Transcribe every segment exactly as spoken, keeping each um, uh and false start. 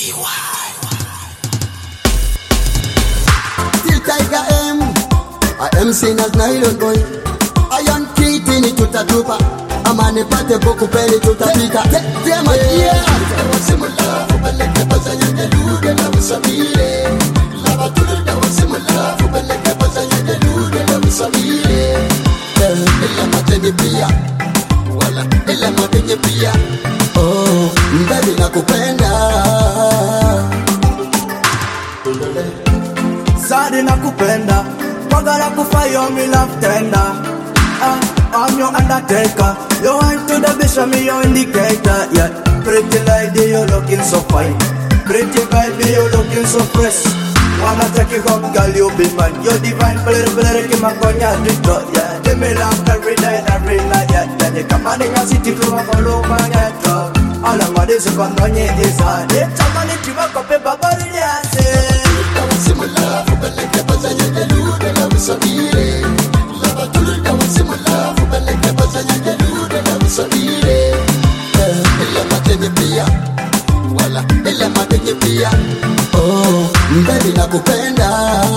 Tiger M, I am seen as nylon boy. I am kitini tutatupa, amani pate boku peli tutapika. Tema yeah, wasimula ubeleke bazanya delude la usamile. Lava tuluda wasimula ubeleke bazanya delude la usamile. Ela mateni pia, wala ela mateni pia. Oh, baby nakupenda. Sadi nakupenda, wagala kufayo me love tender. Ah, I'm your undertaker. You want to the bishop, me your indicator. Yeah, pretty lady, you looking so fine. Pretty baby, you looking so fresh. Wanna take you home, girl, you be mine. You're divine, player, player, keep my conya, drop. Yeah, give me love every day, every night. Yeah, then you come on in a city, flow, follow my head. All of my days, if I'm on it, is hard. It's a money to work up a bubble, yeah. Simula, ubeleke bazanya delude la usamile. Lava tuluda simula, ubeleke bazanya delude la usamile. Ela mateni pia, wala ela mateni pia. Oh, baby nakupenda.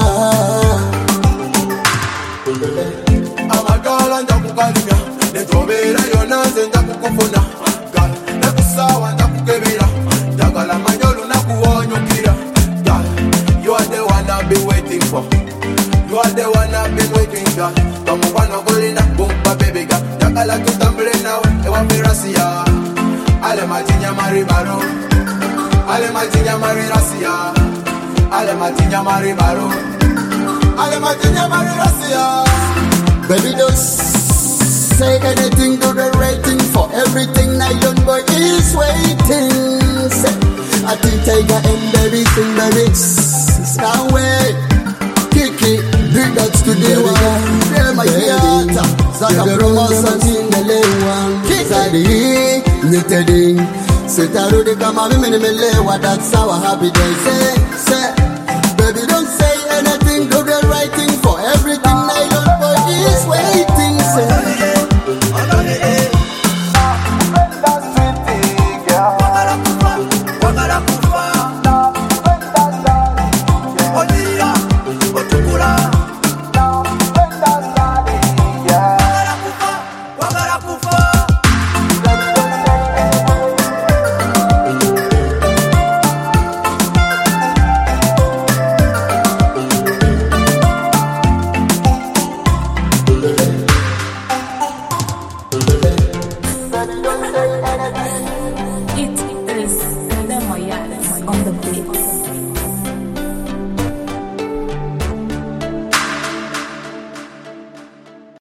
Amagala ndakukalimya, netobera yona nze ndakukufuna. Nakusawa ndakukebera, ndagala manyolo nakuwonyukira. You are the one I've been waiting for. You are the one I've been waiting for. Come on, no go in a bumpa baby girl. Yakala to tumble now, e wa mirasia. Ale matinya mari baro. Ale matinya mari rasia. Ale matinya mari baro. Ale matinya mari rasia. Baby don't say anything to the rating for everything. Nylon boy is waiting. Say, I think Tiger and baby sing the mix. Now wait, Kiki, big that studio one. Yeah, my theater. Zaka promotion in the lewan. Kiki, niteding. Setaru de kama mimi nimelewa. That's our happy day. Say, say.